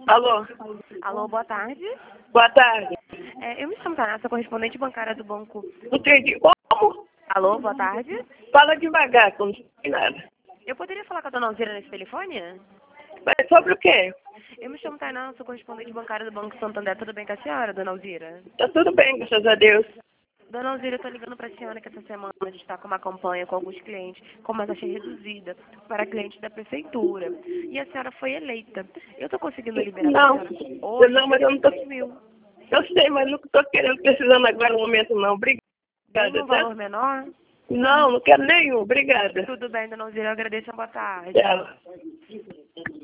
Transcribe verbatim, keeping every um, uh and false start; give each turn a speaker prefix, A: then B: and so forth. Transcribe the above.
A: Alô?
B: Alô, boa tarde.
A: Boa tarde.
B: É, eu me chamo Tanassa, correspondente bancária do banco.
A: Não entendi. Como?
B: Alô, boa tarde.
A: Fala devagar, que eu não sei nada.
B: Eu poderia falar com a dona Alzira nesse telefone?
A: Mas sobre o quê?
B: Eu me chamo Tainá, sou correspondente bancária do Banco Santander. Tudo bem com a senhora, dona Alzira?
A: Tá tudo bem, graças a Deus.
B: Dona Alzira, eu tô ligando pra senhora que essa semana a gente está com uma campanha com alguns clientes com uma taxa reduzida para clientes da prefeitura. E a senhora foi eleita. Eu tô conseguindo liberar pra
A: Não,
B: senhora
A: eu
B: hoje
A: não, mas eu não tô...
B: três mil.
A: Eu sei, mas não tô querendo, precisando agora no momento não. Obrigada,
B: Tem um
A: tá?
B: valor menor?
A: Não, não quero nenhum. Obrigada.
B: Tudo bem, dona Alzira, eu agradeço a boa tarde.
A: Tchau.